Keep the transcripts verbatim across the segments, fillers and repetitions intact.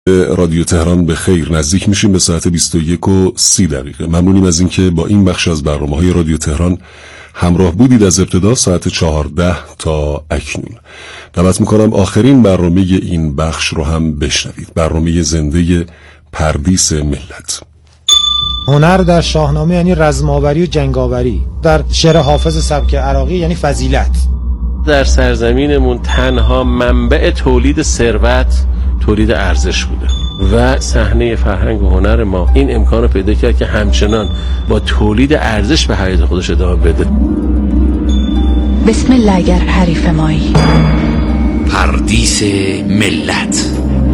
رادیو تهران به خیر، نزدیک میشیم به ساعت بیست و یک و سی دقیقه. ممنونیم از اینکه با این بخش از برنامه‌های رادیو تهران همراه بودید از ابتدا ساعت چهارده تا اکنون. دعوت میکنم آخرین برنامه این بخش رو هم بشنوید، برنامه زنده پردیس ملت. هنر در شاهنامه یعنی رزم‌آوری و جنگاوری، در شعر حافظ سبک عراقی یعنی فضیلت. در سرزمینمون تنها منبع تولید ثروت تولید ارزش بوده و صحنه فرهنگ و هنر ما این امکان رو پیدا کرد که همچنان با تولید ارزش به حیات خودش ادامه بده. بسم الله اگر حریف مایی. پردیس ملت.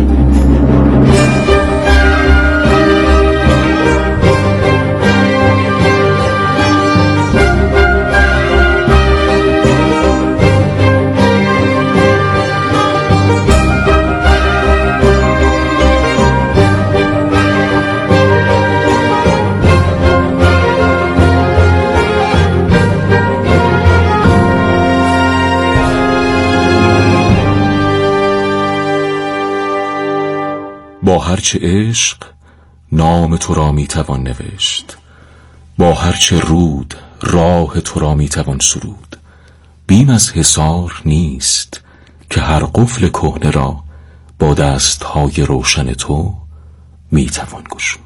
با هرچه عشق نام تو را می توان نوشت، با هرچه رود راه تو را می توان سرود. بیم از حصار نیست که هر قفل کهنه را با دستهای روشن تو می توان گشود.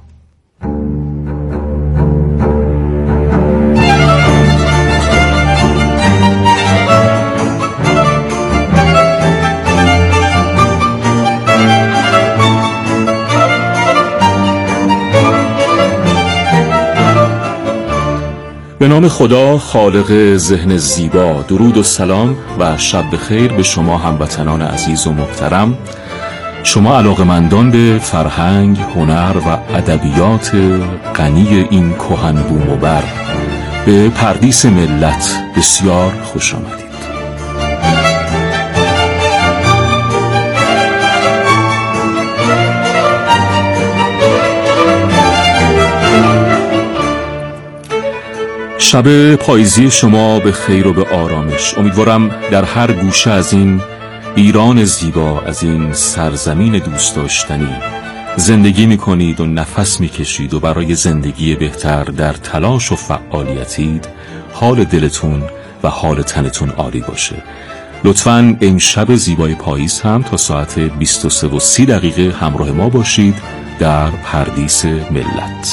به نام خدا خالق ذهن زیبا، درود و سلام و شب بخیر به شما هموطنان عزیز و محترم، شما علاقمندان به فرهنگ، هنر و ادبیات غنی این کهن بوم و بر. به پردیس ملت بسیار خوش آمدید. شب پاییزی شما به خیر و به آرامش. امیدوارم در هر گوشه از این ایران زیبا، از این سرزمین دوست داشتنی زندگی میکنید و نفس میکشید و برای زندگی بهتر در تلاش و فعالیتید. حال دلتون و حال تنتون عالی باشه. لطفاً این شب زیبای پاییز هم تا ساعت بیست و سه و سی دقیقه همراه ما باشید در پردیس ملت.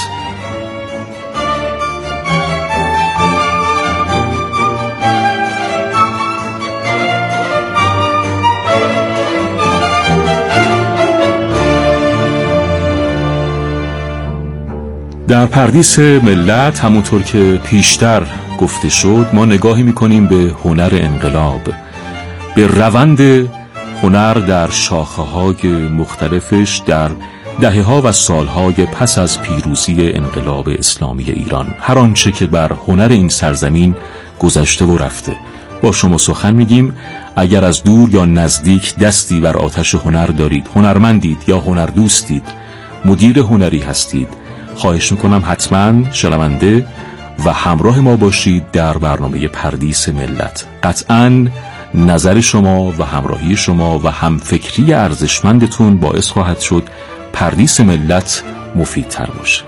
در پردیس ملت همونطور که پیشتر گفته شد ما نگاهی میکنیم به هنر انقلاب، به روند هنر در شاخه‌های مختلفش در دهه‌ها و سالهای پس از پیروزی انقلاب اسلامی ایران. هر آنچه که بر هنر این سرزمین گذشته و رفته با شما سخن میگیم. اگر از دور یا نزدیک دستی بر آتش هنر دارید، هنرمندید یا هنردوستید، مدیر هنری هستید، خواهش میکنم حتما شنونده و همراه ما باشید در برنامه پردیس ملت. قطعا نظر شما و همراهی شما و همفکری ارزشمندتون باعث خواهد شد پردیس ملت مفیدتر باشه.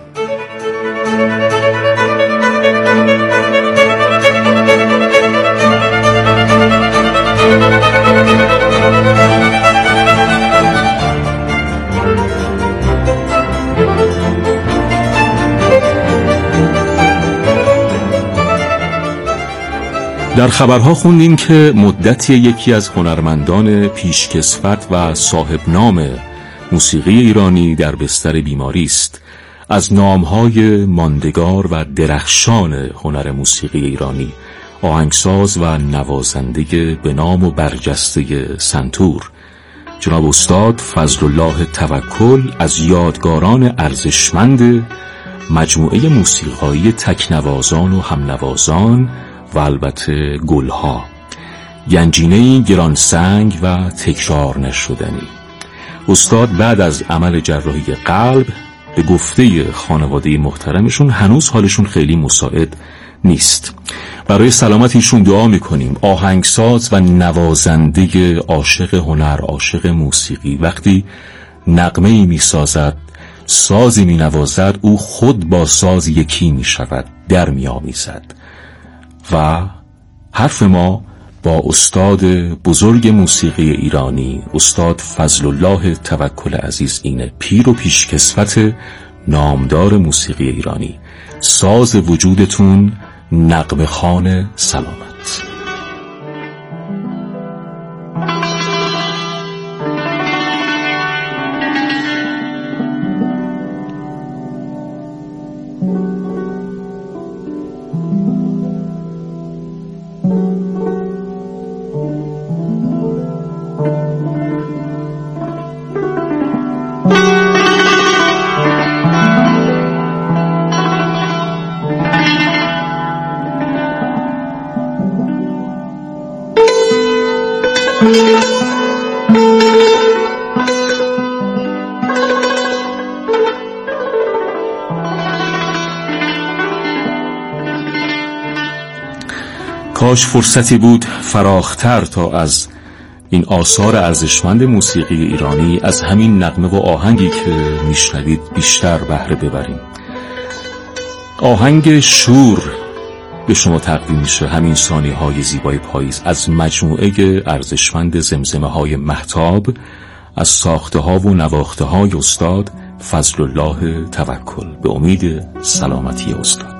در خبرها خوندیم که مدتی یکی از هنرمندان پیشکسوت و صاحب نام موسیقی ایرانی در بستر بیماری است. از نامهای ماندگار و درخشان هنر موسیقی ایرانی آهنگساز و نوازنده به نام و برجسته سنتور جناب استاد فضل الله توکل از یادگاران ارزشمند مجموعه موسیقایی تکنوازان و همنوازان و البته گلها، گنجینه‌ای گرانسنگ و تکرار نشدنی. استاد بعد از عمل جراحی قلب به گفته خانواده محترمشون هنوز حالشون خیلی مساعد نیست. برای سلامت ایشون دعا میکنیم. آهنگساز و نوازنده عاشق هنر، عاشق موسیقی، وقتی نغمه‌ای می‌سازد، سازی می‌نوازد، او خود با ساز یکی می‌شود، در می‌آمیزد. و حرف ما با استاد بزرگ موسیقی ایرانی، استاد فضل الله توکل عزیز اینه. پیر و پیشکسوت نامدار موسیقی ایرانی، ساز وجودتون نغمه خوان سلامت. کاش فرصتی بود فراختر تا از این آثار ارزشمند موسیقی ایرانی، از همین نغمه و آهنگی که میشنوید بیشتر بهره ببریم. آهنگ شور به شما تقدیم میشه، همین ثانیه های زیبای پاییز، از مجموعه ارزشمند زمزمه های مهتاب، از ساخته ها و نواخته های استاد فضل الله توکل. به امید سلامتی استاد.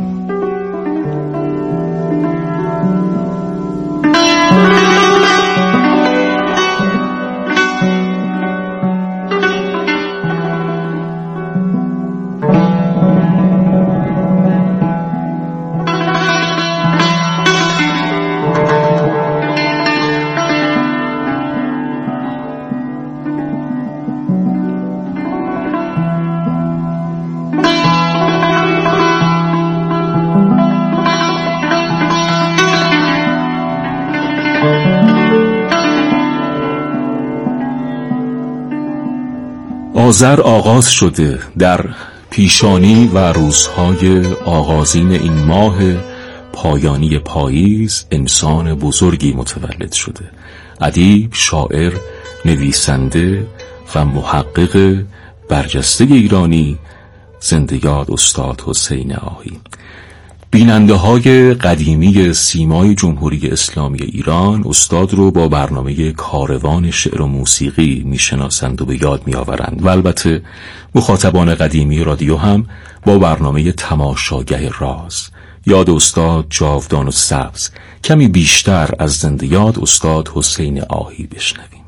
آذر آغاز شده، در پیشانی و روزهای آغازین این ماه پایانی پاییز انسان بزرگی متولد شده. ادیب، شاعر، نویسنده و محقق برجسته ایرانی، زنده یاد استاد حسین آهی. بیننده های قدیمی سیمای جمهوری اسلامی ایران استاد رو با برنامه کاروان شعر و موسیقی میشناسند و به یاد میآورند و البته مخاطبان قدیمی رادیو هم با برنامه تماشاگه راز. یاد استاد جاودان و سبز. کمی بیشتر از زنده یاد استاد حسین آهی بشنویم.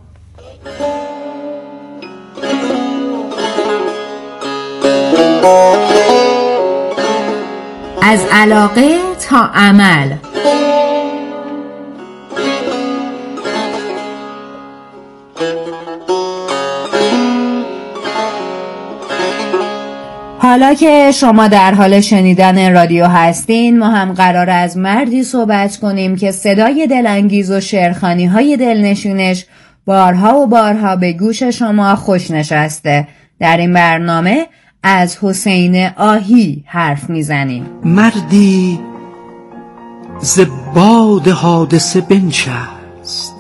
از علاقه تا عمل. حالا که شما در حال شنیدن رادیو هستین، ما هم قرار از مردی صحبت کنیم که صدای دلانگیز و شعرخوانی های دلنشینش بارها و بارها به گوش شما خوش نشسته. در این برنامه از حسین آهی حرف میزنیم. مردی ز باد حادثه بنشست،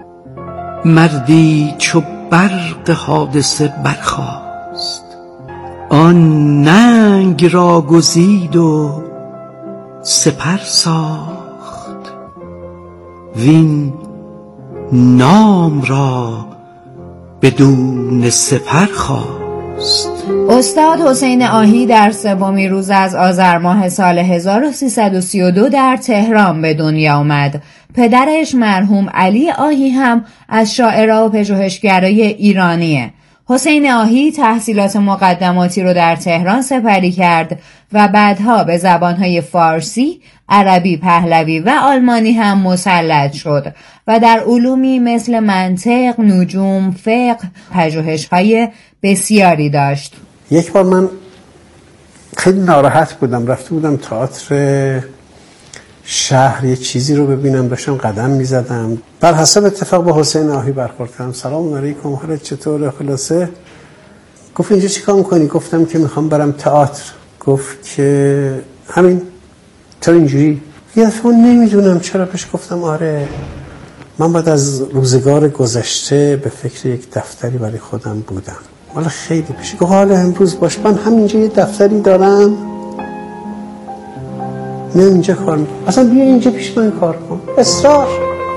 مردی چو برق حادثه برخاست. آن ننگ را گزید و سپر ساخت، وین نام را بدون سپر خواست. استاد حسین آهی در سومین روز از آذر ماه سال هزار و سیصد و سی و دو در تهران به دنیا آمد. پدرش مرحوم علی آهی هم از شاعرها و پژوهشگرای ایرانیه. حسین آهی تحصیلات مقدماتی رو در تهران سپری کرد و بعدها به زبانهای فارسی، عربی، پهلوی و آلمانی هم مسلط شد و در علومی مثل منطق، نجوم، فقه پژوهش‌های بسیاری داشت. یک بار من خیلی ناراحت بودم، رفته بودم تئاتر شهر یه چیزی رو ببینم، داشتم قدم میزدم، بر حسب اتفاق با حسین آهی برخورد کردم. سلام علیکم، حالت چطوره؟ خلاصه گفت اینجا چیکار میکنی؟ گفتم که میخوام برم تئاتر. گفت که همین، چرا اینجوری؟ یه دفعه نمیدونم چرا، پیش گفتم آره. من بعد از روزگار گذشته به فکر یک دفتری برای خودم بودم. والا خیلی پیش که حالا امروز باش، من همینجا یه دفتری دارم، نه اینجا کار میکنم، اصلا بیا اینجا پیش من کار کن، اصرار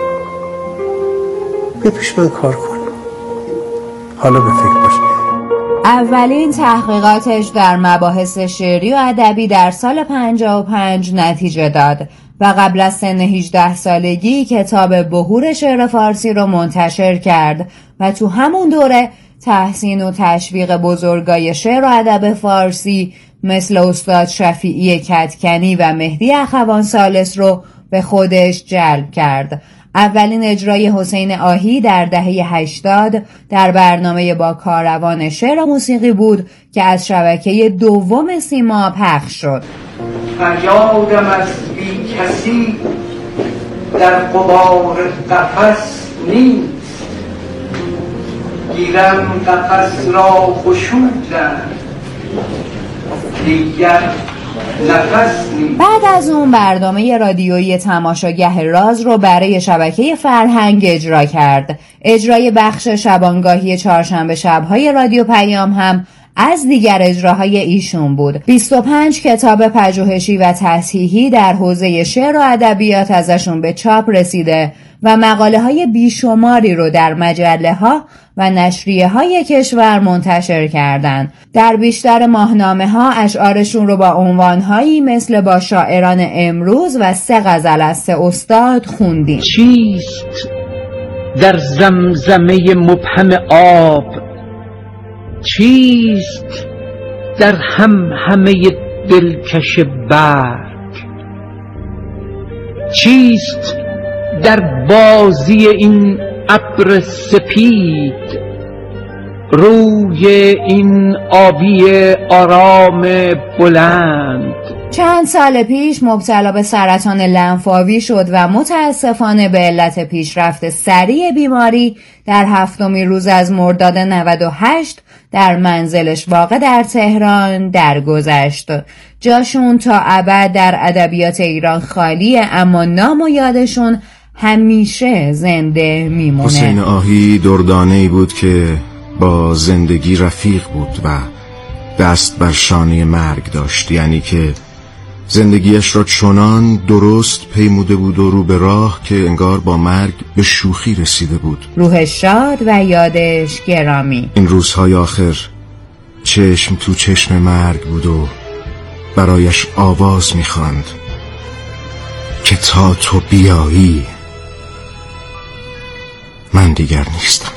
بیا پیش من کار کن. حالا به فکر باش. اولین تحقیقاتش در مباحث شعری و ادبی در سال پنجاه و پنج نتیجه داد و قبل از سن هجده سالگی کتاب بهور شعر فارسی رو منتشر کرد و تو همون دوره تحسین و تشویق بزرگای شعر و ادب فارسی مثل استاد شفیعی کدکنی و مهدی اخوان ثالث رو به خودش جلب کرد. اولین اجرای حسین آهی در دهه هشتاد در برنامه با کاروان شعر و موسیقی بود که از شبکه دوم سیما پخش شد. فریادم از بی کسی در غبار قفس نیست، گیرم قفس را گشودم دیگر نفس نیست. بعد از اون برنامه رادیویی تماشاگه راز رو برای شبکه فرهنگ اجرا کرد. اجرای بخش شبانگاهی چهارشنبه شب‌های رادیو پیام هم از دیگر اجراهای ایشون بود. بیست و پنج کتاب پژوهشی و تصحیحی در حوزه شعر و ادبیات ازشون به چاپ رسیده و مقاله های بیشماری رو در مجله ها و نشریه های کشور منتشر کردند. در بیشتر ماهنامه ها اشعارشون رو با عنوانهایی مثل با شاعران امروز و سه غزل از سه استاد خوندیم. چیست در زمزمه مبهم آب، چیست در هم همه دلکش برگ، چیست در بازی این ابر سپید، روی این آبی آرام بلند. چند سال پیش مبتلا به سرطان لنفاوی شد و متاسفانه به علت پیشرفت سریع بیماری در هفتمین روز از مرداد نود و هشت در منزلش واقع در تهران درگذشت. جاشون تا ابد در ادبیات ایران خالیه، اما نام و یادشون همیشه زنده میمونه. حسین آهی دردانه‌ای بود که با زندگی رفیق بود و دست بر شانه مرگ داشت، یعنی که زندگیش را چنان درست پیموده بود و رو به راه که انگار با مرگ به شوخی رسیده بود. روح شاد و یادش گرامی. این روزهای آخر چشم تو چشم مرگ بود و برایش آواز می‌خواند که تا تو بیایی من دیگر نیستم.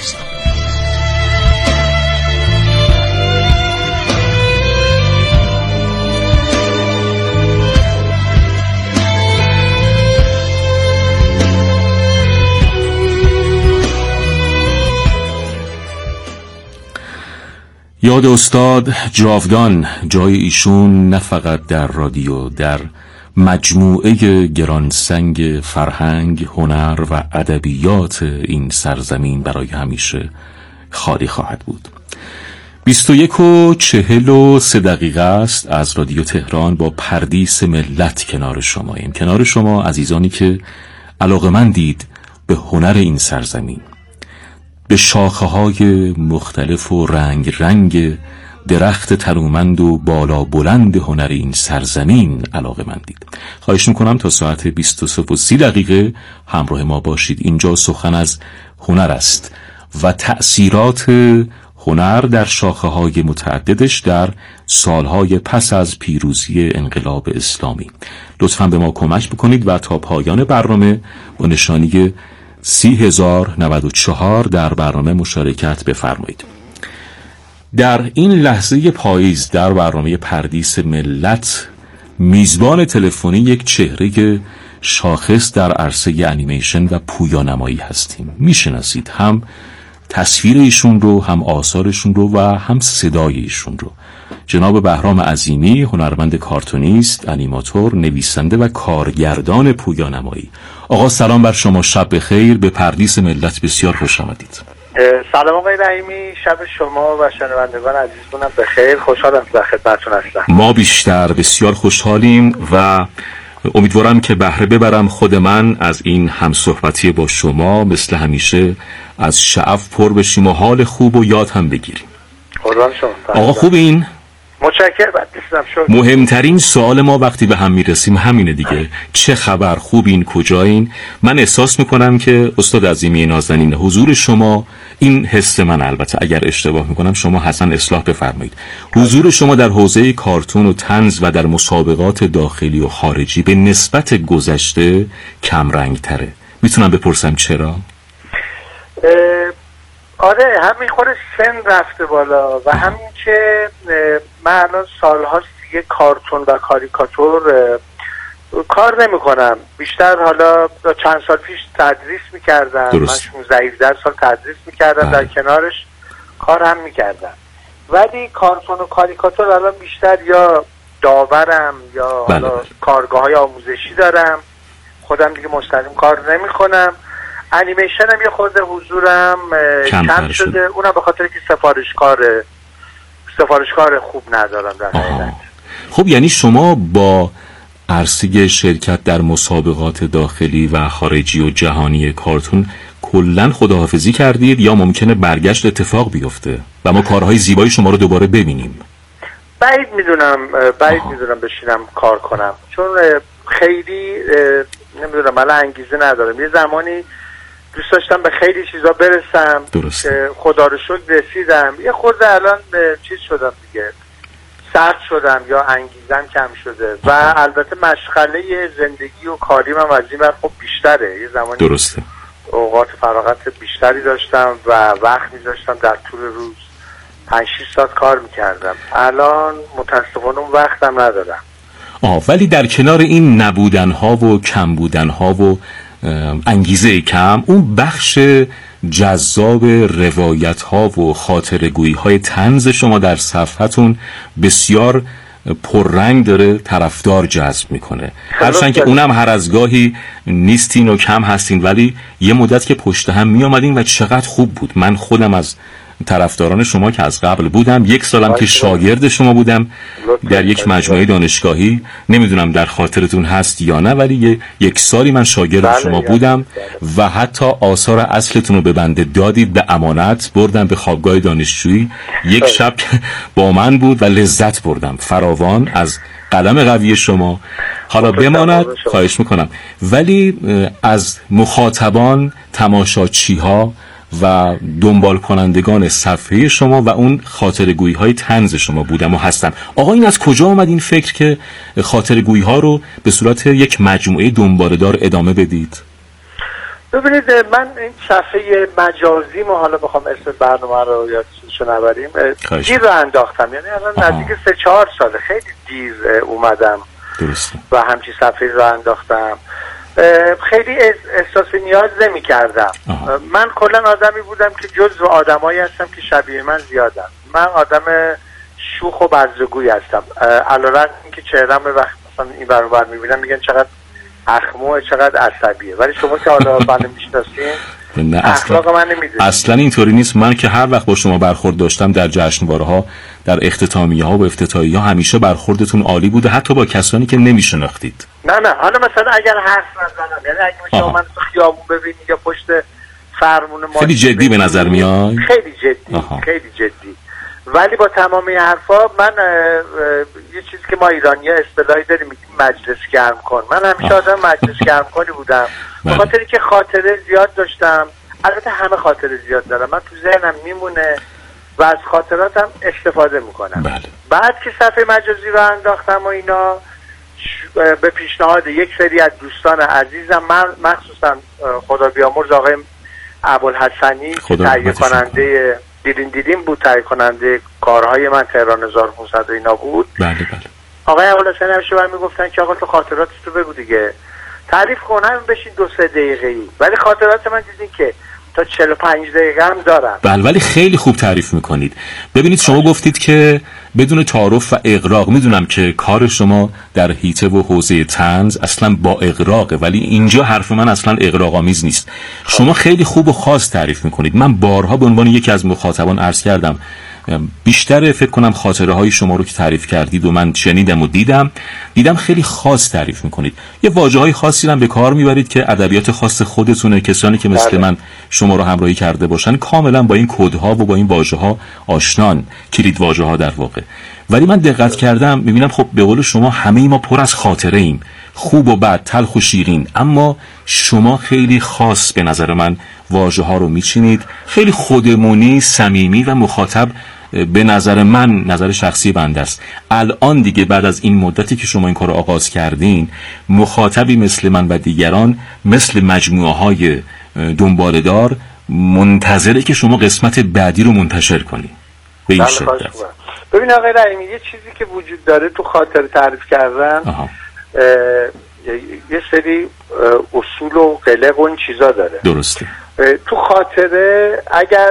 یاد استاد جاودان، جای ایشون نه فقط در رادیو، در مجموعه گرانسنگ فرهنگ، هنر و ادبیات این سرزمین برای همیشه خالی خواهد بود. بیست و یک و چهل و سه دقیقه است از رادیو تهران با پردیس ملت کنار شماییم، کنار شما عزیزانی که علاقه‌مندید به هنر این سرزمین، به شاخه های مختلف و رنگ رنگ درخت تنومند و بالا بلند هنر این سرزمین علاقه‌مندید. خواهش میکنم تا ساعت بیست و سه و سی دقیقه همراه ما باشید. اینجا سخن از هنر است و تأثیرات هنر در شاخه های متعددش در سالهای پس از پیروزی انقلاب اسلامی. لطفاً به ما کمک بکنید و تا پایان برنامه با نشانی سی هزار نود و چهار در برنامه مشارکت بفرمایید. در این لحظه پاییز در برنامه پردیس ملت میزبان تلفنی یک چهره شاخص در عرصه انیمیشن و پویانمایی هستیم. میشناسید هم تصویر ایشون رو، هم آثارشون رو و هم صدای ایشون رو. جناب بهرام عظیمی، هنرمند کارتونیست، انیماتور، نویسنده و کارگردان پویانمایی. آقا سلام بر شما، شب بخیر، به پردیس ملت بسیار خوش آمدید. سلام آقای رحیمی، شب شما و شنوندگان عزیزتونم بخیر. خوشحالم در خدمتتون هستم. ما بیشتر بسیار خوشحالیم و امیدوارم که بهره ببرم خود من از این همصحبتی با شما، مثل همیشه از شعف پر بشیم و حال خوب و یاد هم بگیریم. آقا خوب این؟ متشکرم. مهمترین سوال ما وقتی به هم میرسیم همینه دیگه، چه خبر، خوبین، کجایین؟ من احساس میکنم که استاد عظیمی نازنین حضور شما، این حس من، البته اگر اشتباه میکنم شما حسن اصلاح بفرمایید، حضور شما در حوزه کارتون و طنز و در مسابقات داخلی و خارجی به نسبت گذشته کم رنگ تره. میتونم بپرسم چرا؟ آره، همین خورده سن رفته بالا و همین که من الان سالهاست دیگه کارتون و کاریکاتور کار نمی کنم. بیشتر حالا چند سال پیش تدریس میکردم، من شانزده هفده سال تدریس میکردم، در کنارش کار هم میکردم، ولی کارتون و کاریکاتور الان بیشتر یا داورم یا حالا کارگاه های آموزشی دارم، خودم دیگه مستقیم کار نمی کنم. انیمیشن هم یه خورده حضورم کم, کم شده، اونم به خاطر که سفارشکار سفارشکار خوب ندارم در حقیقت. خب یعنی شما با عرصه شرکت در مسابقات داخلی و خارجی و جهانی کارتون کلن خداحافظی کردید یا ممکنه برگشت اتفاق بیفته و ما کارهای زیبای شما رو دوباره ببینیم؟ بعید میدونم بعید میدونم بشینم کار کنم، چون خیلی نمیدونم من انگیزه ندارم. یه زمانی دوست داشتم به خیلی چیزا برسم که خدا رو شکر رسیدم، یه خورده الان چیز شدم دیگه، سرد شدم یا انگیزم کم شده و البته مشغله زندگی و کاریم هم از این بر خب بیشتره. یه زمانی درسته اوقات فراغت بیشتری داشتم و وقت میذاشتم در طول روز پنج شش ساعت کار میکردم، الان متاسفانه اون وقتم ندارم. آه ولی در کنار این نبودنها و کم بودنها و انگیزه کم، اون بخش جذاب روایت ها و خاطرگویی های طنز شما در صفحتون بسیار پررنگ داره، طرفدار جذب میکنه. هرچند که اونم هر از گاهی نیستین و کم هستین، ولی یه مدت که پشت هم می آمدین و چقدر خوب بود. من خودم از طرفداران شما که از قبل بودم، یک سالم که شاگرد شما بودم در یک مجموعه دانشگاهی، نمیدونم در خاطرتون هست یا نه، ولی یک سالی من شاگرد شما بودم و حتی آثار اصلتون رو به بنده دادید به امانت، بردم به خوابگاه دانشجویی، یک شب با من بود و لذت بردم فراوان از قلم قوی شما. حالا بماند، خواهش میکنم، ولی از مخاطبان، تماشاچی ها و دنبال کنندگان صفحه شما و اون خاطرگویی های طنز شما بودم و هستم. آقا این از کجا آمد این فکر که خاطرگویی ها رو به صورت یک مجموعه دنباله‌دار ادامه بدید؟ ببینید، من این صفحه مجازی ما حالا بخوام اسم برنامه رو یا چیزشو نبریم دیر رو انداختم، یعنی الان نزدیک سه چهار ساله خیلی دیر اومدم درسته و همچین صفحه رو انداختم. خیلی احساس نیاز نمی کردم. من کلا آدمی بودم که جزو آدمایی هستم که شبیه من زیادم. من آدم شوخ و بزرگوی هستم، علیرغم اینکه چهرم وقت مثلا این برو بر میبینم میگن چقدر اخموه، چقدر عصبیه، ولی شما که حالا منو میشناسین اخلاق من نمیدونید. اصلا اینطوری نیست. من که هر وقت با شما برخورد داشتم در جشنواره‌ها، در اختتامیه ها و افتتاحیه ها، همیشه برخوردتون عالی بوده، حتی با کسانی که نمیشناختید. نه نه حالا مثلا اگر حرف نزنم، یعنی اگه شما من تو خیابون ببینید یا پشت فرمون ما خیلی جدی به نظر میاد. خیلی جدی آها. خیلی جدی، ولی با تمامی حرفا من یه چیزی که ما ایرانی ها اصطلاحی داریم میگیم مجلس گرم کن. من همیشه آدم مجلس گرم کنی بودم، به خاطری که خاطره زیاد داشتم. البته همه خاطره زیاد دارم، من تو ذهنم میمونه و از خاطراتم استفاده میکنم. بله. بعد که صفحه مجازی رو انداختم و اینا، به پیشنهاد یک سری از دوستان عزیزم، من مخصوصا خدا بیامرز آقای ابوالحسنی که تهیه کننده دیرین دیرین بود، تهیه کننده کارهای من تهران هزار و پانصد و اینا بود. بله بله. آقای ابوالحسنی همیشه برام میگفتن که آقا تو خاطراتت رو بگو دیگه، تعریف کن، همین بشین دو سه دقیقه‌ای. ولی خاطرات من دیدین که تا چهل و پنج دقیقه هم دارم. بله، ولی خیلی خوب تعریف میکنید. ببینید شما گفتید که بدون تعارف و اغراق، میدونم که کار شما در حیطه و حوزه طنز اصلا با اغراقه، ولی اینجا حرف من اصلا اغراق‌آمیز نیست. شما خیلی خوب و خاص تعریف میکنید. من بارها به عنوان یکی از مخاطبان عرض کردم بیشتر فکر کنم خاطره های شما رو که تعریف کردید و من شنیدم و دیدم دیدم خیلی خاص تعریف میکنید. یه واژه های خاصی هم به کار میبرید که ادبیات خاص خودتونه. کسانی که مثل من شما رو همراهی کرده باشن کاملا با این کدها و با این واژه ها آشنان، کلید واژه ها در واقع. ولی من دقت کردم میبینم خب به قول شما همه ما پر از خاطره ایم، خوب و بد، تلخ و شیرین، اما شما خیلی خاص به نظر من واژه ها رو میچینید، خیلی خودمونی، صمیمی و مخاطب. به نظر من، نظر شخصی بنده است، الان دیگه بعد از این مدتی که شما این کار رو آغاز کردین، مخاطبی مثل من و دیگران مثل مجموعه های دنباله‌دار منتظره که شما قسمت بعدی رو منتشر کنید. به این شکل. ببین آقای رحیمی، یه چیزی که وجود داره تو خاطر تعریف کردن، یه سری اصول و قلق و این چیزا داره. درسته. تو خاطره اگر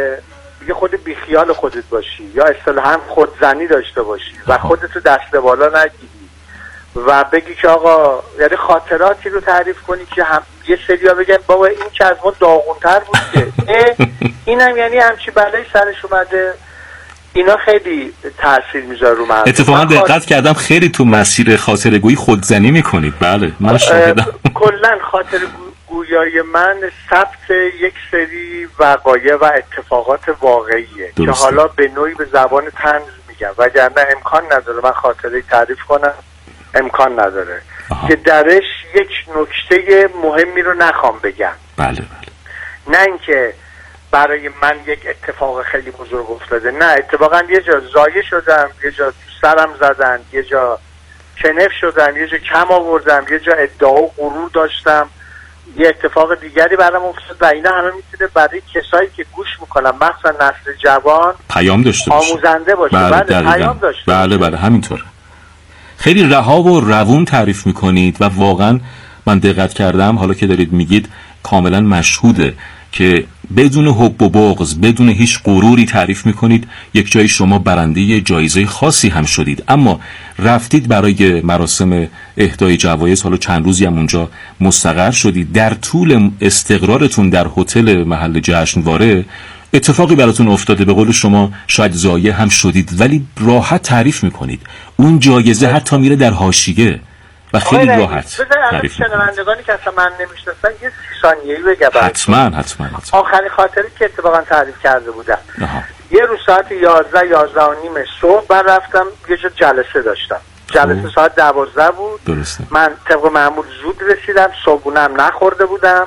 یه خود بیخیال خودت باشی یا اصطلاحاً خودزنی داشته باشی و خودتو دست بالا نگیری و بگی که آقا، یعنی خاطراتی رو تعریف کنی که هم یه سریا بگن بابا این که از ما داغونتر بود که اینم یعنی همچی بلایی سرش اومده، اینا خیلی تاثیر میذاره رو مردم. اتفاقا دقت خاطر... کردم خیلی تو مسیر خاطره‌گویی خودزنی میکنید. بله من شاهدم. کلا خاطره‌گویی من ثبت یک سری وقایع و اتفاقات واقعیه درسته. که حالا به نوعی به زبان طنز میگم، وگرنه امکان نداره من خاطره تعریف کنم، امکان نداره آها. که درش یک نکته مهمی رو نخوام بگم. بله بله. نه اینکه برای من یک اتفاق خیلی بزرگ افتاده، نه، اتفاقا یه جا زایه شدم، یه جا سرم زدن، یه جا کنف شدم، یه جا کم آوردم، یه جا ادعا و غرور داشتم، یه اتفاق دیگری برام افتاد و اینا همه میتونه برای کسایی که گوش میکنن، مخصوصا نسل جوان، پیام داشته باشه، آموزنده باشه. بله, بله پیام داشته بله بله همینطوره. خیلی رها و روون تعریف میکنید و واقعا من دقت کردم، حالا که دارید میگید کاملا مشهوده که بدون حب و بغض، بدون هیچ غروری تعریف میکنید. یک جای شما برنده جایزه خاصی هم شدید، اما رفتید برای مراسم اهدای جوایز، حالا چند روزی هم اونجا مستقر شدید. در طول استقرارتون در هتل محل جشنواره اتفاقی براتون افتاده، به قول شما شاید ضایع هم شدید، ولی راحت تعریف میکنید. اون جایزه حتی میره در حاشیه و خیلی راحت تعریف میکنید. شنوندگانی که اصلا من نمیشناسن یه سی ثانیه‌ای بگم. حتما حتما. آخرین خاطری که اتفاقا تعریف کرده بودم، یه روز ساعت یازده یازده و نیم صبح من رفتم یه جا جلسه داشتم. جلسه ساعت دوازده بود. درسته. من طبق معمول زود رسیدم، صبحونم نخورده بودم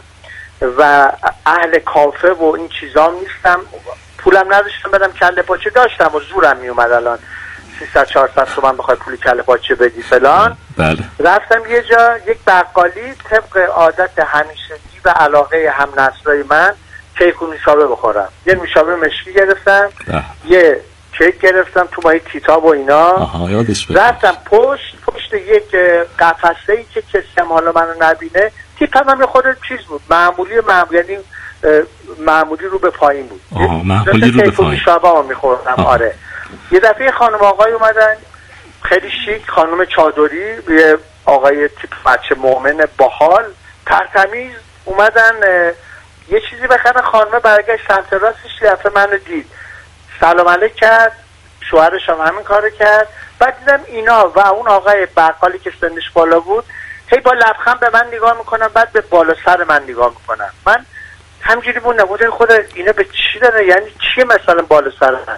و اهل کافه و این چیزام نیستم، پولم نداشتم بدم کله پاچه، داشتم و زورم میومد الان سیصد چهارصد تومن بخوای پولی کله پاچه بدی فلان. بله. رفتم یه جا، یک بقالی، طبق عادت همیشگی و علاقه هم نسلای من کیک و نوشابه بخورم. یه نوشابه مشکی گرفتم، ده. یه کیک گرفتم تو مای تیتاب و اینا. آها یادش بگم. رفتم پشت پشت یک قفسه‌ای که کسی هم حالا منو نبینه، تیپم هم خود چیز بود، معمولی معمولی یعنی معمولی رو به پایین بود. آها معمولی رو به پایین. نوشابه هم می‌خوردم. آره. یه دفعه خانم آقای اومدن خیلی شیک، خانم چادری، یه آقای تیپ بچه مؤمن باحال ترتمیز اومدن یه چیزی بخرن. خانم برگشت سمت راستش، دفعه منو دید، سلام علیک کرد، شوهرش هم همین کارو کرد. بعد دیدم اینا و اون آقای بقالی که سنش بالا بود هی با لبخند به من نگاه میکنن، بعد به بالا سر من نگاه میکنن. من همجوری موندم، بودم خود اینا به چی داره، یعنی چیه مثلا بالا سر من؟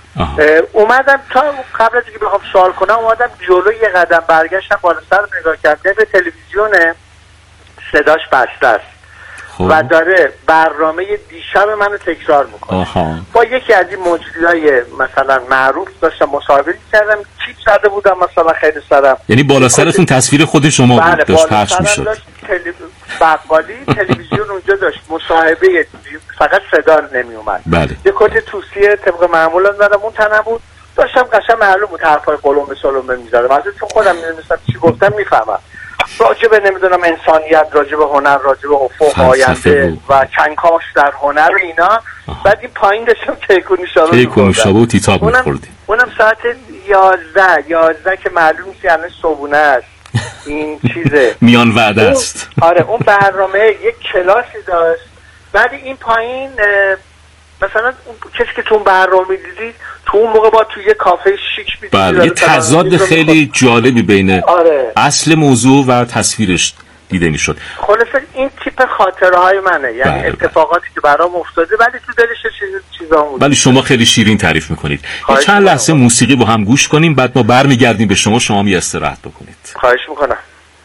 اومدم تا قبل از اینکه بخوام سوال کنم اومدم جلو یه قدم، برگشتم بالا سر نگاه کردم، به تلویزیون صداش بسته است و داره برنامه دیشب منو تکرار میکنه. آها. با یکی از این مجریای مثلا معروف داشتم مصاحبه کردم، چیپ زده بودم مثلا خیلی سرم، یعنی بالا سرتون تصویر خود شما بود داشت پخش میشد. تلی... بقالی تلویزیون اونجا داشت مصاحبه، فقط صدا نمی اومد. بله. یه کت توسیه طبق معمول دادم، اون تنم بود، داشتم قشنگ معلوم بود حرفای قلم به سلم می‌زدم، از چون خودم می‌دونستم چی گفتم میفهمم. راجع به نمیدونم انسانیت، راجع به هنر، راجع به افق آینده و کنکاش در هنر و اینا. بعد این پایین داشتم کیک و نوشابه کیک و نوشابه و تیتاب می‌خوردی. اونم ساعت یازده یازده که معلوم نیست یعنی صبحونه است. این چیزه میان وعده است. آره اون برنامه یک کلاسی داشت. بعد این پایین مثلا اون کسی که تو برنامه دیدید تو اون موقع با تو یه کافه شیک می‌دیدی. بله، یه تضاد خیلی جالبی بین آره. اصل موضوع و تصویرش دیده میشد. خلاصه این تیپ خاطره های منه، یعنی بله اتفاقاتی که برام افتاده ولی تو دلش چیز چیزا بود. ولی شما خیلی شیرین تعریف میکنید. یه چند لحظه موسیقی با هم گوش کنیم، بعد ما برمیگردیم به شما، شما می استراحت بکنید. خواهش میکنم.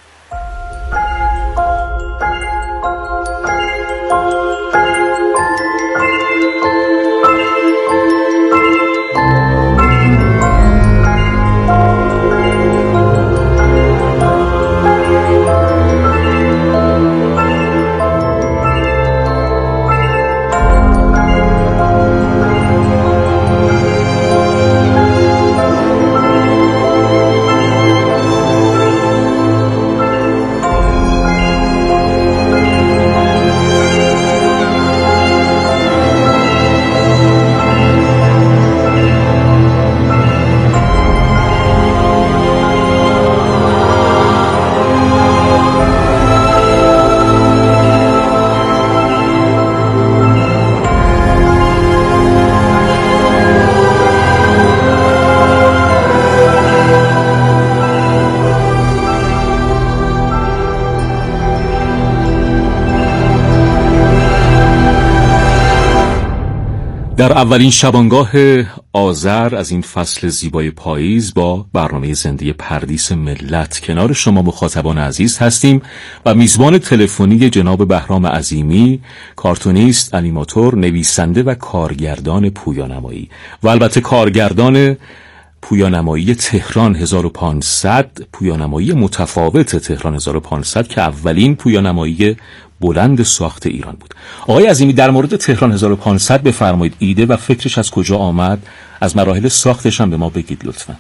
در اولین شبانگاه آذر از این فصل زیبای پاییز با برنامه زنده پردیس ملت کنار شما مخاطبان عزیز هستیم و میزبان تلفنی جناب بهرام عظیمی، کارتونیست، انیماتور، نویسنده و کارگردان پویانمایی و البته کارگردان پویانمایی تهران هزار و پانصد، پویانمایی متفاوت تهران هزار و پانصد که اولین پویانمایی بلند ساخت ایران بود. آقای عظیمی، در مورد تهران هزار و پانصد بفرمایید، ایده و فکرش از کجا آمد؟ از مراحل ساختش هم به ما بگید لطفاً.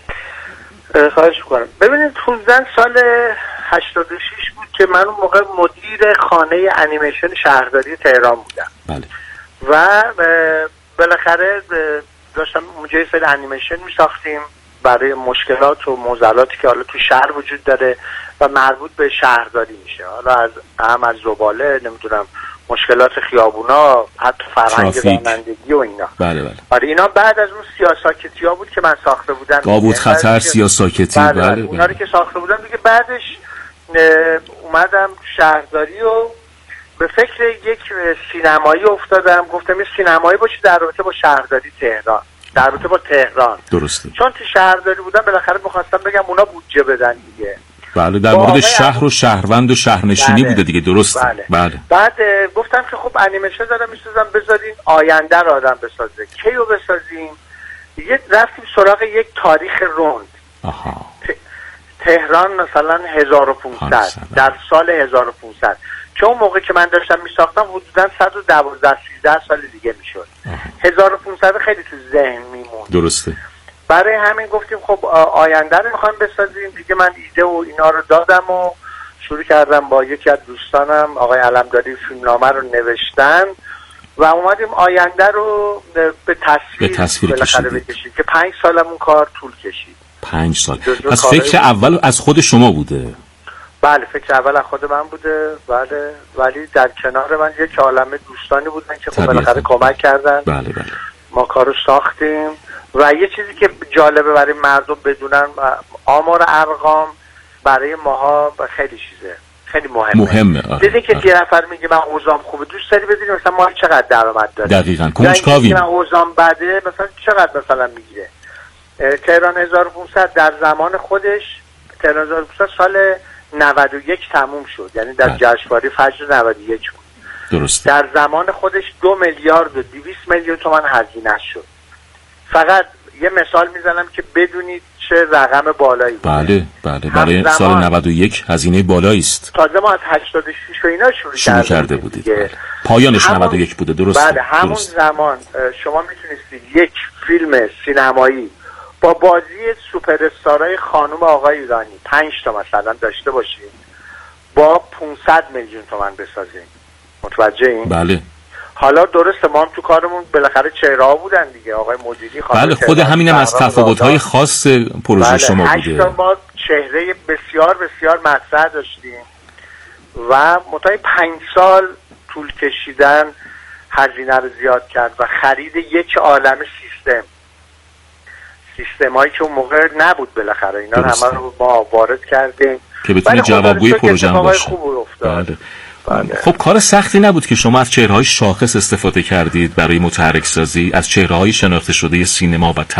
خواهش می‌کنم. ببینید خصوصا سال هشتاد و شش بود که من اون موقع مدیر خانه انیمیشن شهرداری تهران بودم. بله. و بالاخره داشتم اونجا یه سری انیمیشن می‌ساختیم برای مشکلات و معضلاتی که حالا تو شهر وجود داره و مربوط به شهرداری میشه، حالا از هم از زباله، نمیدونم مشکلات خیابونا، حتی فرهنگ رانندگی و اینا. بله بله. آره اینا بعد از اون سیاساکتی ها بود که من ساخته بودم. داوود خطر، سیاساکتی. بله, بله, بله. بله. اونا رو که ساخته بودم دیگه بعدش اومدم شهرداری و به فکر یک سینمایی افتادم. گفتم یه سینمایی باشه در رابطه با شهرداری تهران، در رابطه با تهران. درسته. چون تو شهرداری بودم بالاخره می‌خواستم بگم اونا بودجه بدن دیگه. بله، در مورد شهر و شهروند و شهرنشینی بله. بوده دیگه، درسته. بله. بله. بعد گفتم که خب انیمیشن دارم می‌سازم، بذارین آینده رو آدم بسازه. کیو بسازیم؟ دیگه رفتیم سراغ یک تاریخ روند. آها. تهران مثلا هزار و پانصد، در سال هزار و پانصد. چون اون موقع که من داشتم میساختم حدوداً صد و دوازده سیزده سال دیگه میشد. هزار و پانصد خیلی تو ذهن میمون. درسته. برای همین گفتیم خب آینده رو میخوایم بسازیم دیگه. من ایده و اینا رو دادم و شروع کردم با یکی از دوستانم آقای علمداری فیلمنامه رو نوشتن و اومدیم آینده رو به تصویر, به تصویر بکشیم که پنج سالمون کار طول کشید. پنج سال. پس فکر اول از خود شما بوده؟ بله، فکر اول از خود من بوده. بله، ولی در کنار من یک عالمه دوستانی بودن که خب بالاخره کمک کردن. بله بله. ما کارو ساختیم و یه چیزی که جالبه برای مردم بدونن، آمار ارقام برای ماها خیلی چیزه، خیلی مهمه. مهمه. آره. دیدی که یه نفر میگه من اوضاعم خوبه، دوست داری بدونی مثلا ما چقدر درآمد داریم؟ دقیقاً. کنجکاویم. من اوضاعم بده مثلا چقدر مثلا میگیره. تهران هزار و پانصد در زمان خودش، تهران هزار و پانصد سال نود و یک تموم شد، یعنی در جشنواره فجر نود و یک بود. درسته. در زمان خودش دو میلیارد و دویست میلیون تومان هزینه شد. فقط یه مثال میزنم که بدونید چه رقم بالایی بود. بله بله. برای سال نود و یک هزینه بالایی است. تازه ما از هشتاد و شش و اینا شروع, شروع کرده بودید. بله. پایانش همون... نود و یک بوده. درسته. بله، همون درست. زمان شما میتونستید یک فیلم سینمایی با بازی سوپر استارای خانم آقای ایرانی پنج تا مثلا داشته باشید با پانصد میلیون تومان بسازیم. متوجه این؟ بله. حالا درسته ما هم تو کارمون بالاخره چهره‌ها بودن دیگه، آقای مدیری خانم. بله، خود همینم از تفاوت‌های خاص پروژه بله. شما بوده. هشت تا ما چهره بسیار بسیار مطرح داشتیم و متای پنج سال طول کشیدن هزینه رو زیاد کرد و خرید یک عالمه سیستم. سیستمایی که اون موقع نبود بالاخره اینا همه رو ما وارد کردیم که بتونه جوابگوی پروژه هم باشه. بله. بله. خب کار سختی نبود که شما از چهره‌های شاخص استفاده کردید برای متحرک سازی، از چهره‌های شناخته شده سینما و